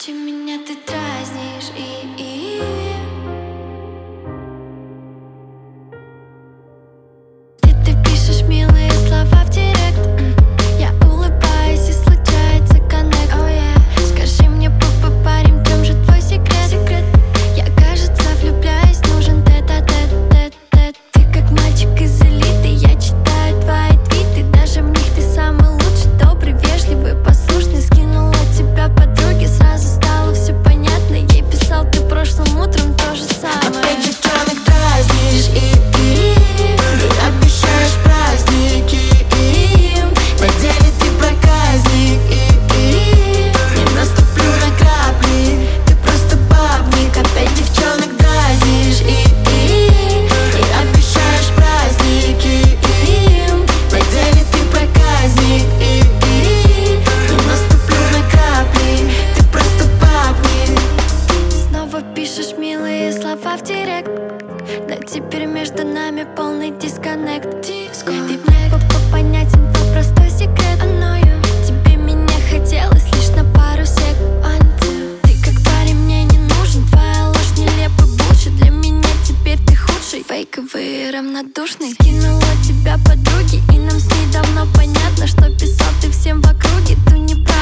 Зачем меня ты дразнишь? Где ты пишешь милые слова в директ? Я улыбаюсь и случается коннект. Скажи мне, парень, в чем же твой секрет? Я, кажется, влюбляюсь, нужен тет-а-тет. Ты как мальчик из элиты, я читаю твои твиты. Даже в них ты самый лучший, добрый, вежливый, послушный. Скинула тебя подруге, сразу стало все понятно. Ей писал ты прошлым утром то же самое. Опять девчонок дразнишь обещаешь праздники им. На деле ты проказник не наступлю на грабли, ты просто бабник. Опять девчонок дразнишь обещаешь праздники им. На деле ты проказник не наступлю на грабли, ты просто бабник. Снова пишешь милые слова в директ, но теперь между нами полный дисконнект. Ты мне понятен твой простой секрет. Тебе меня хотелось лишь на пару секунд. Ты как парень мне не нужен, твоя ложь нелепый булшит. Для меня теперь ты худший, фейковый и равнодушный. Скинула тебя подруги, и нам с ней давно понятно, что писал ты всем в округе ту неправду.